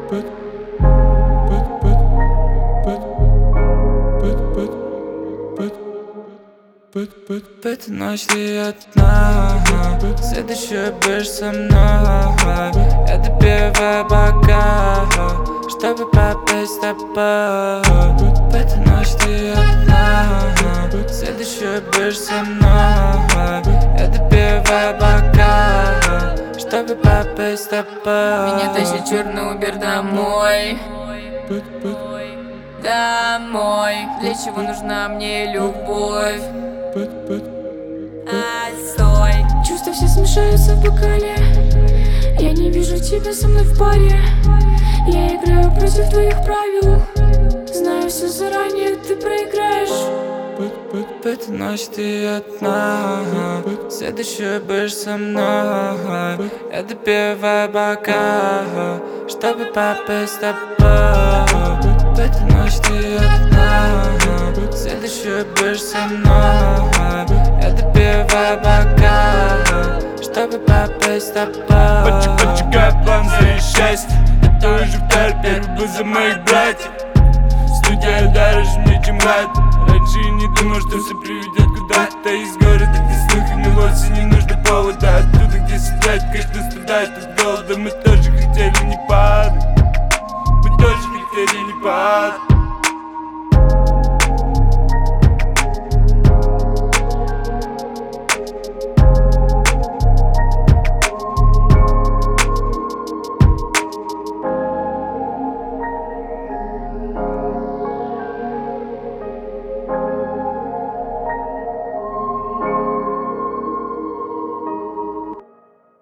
В эту ночь ты одна, следующую будешь со мной. Я допиваю бокал, чтобы попасть с тобой. В эту ночь ты одна, следующую будешь со мной. Я допиваю бокал, чтобы попасть с тобой. Меня тащит черный Убер домой. Домой. Для чего нужна мне любовь? Стой. Чувства все смешаются в бокале. Я не вижу тебя со мной в паре. Я играю против твоих правил. Знаю все заранее, ты проиграешь. В эту ночь ты одна, следующую будешь со мной. Я допиваю бокал, чтобы попасть с тобой. В эту ночь ты одна, следующую будешь со мной. Я допиваю бокал, чтобы попасть с тобой. Поджигай план за счастье. Это уже второй первый был за моих братьев. Студия дороже мне, чем рад. Раньше я не думал, что все приведет куда-то. Из города, где слух и мелодии, не нужно повода. Оттуда, где сидят, каждый страдает от голода. Мы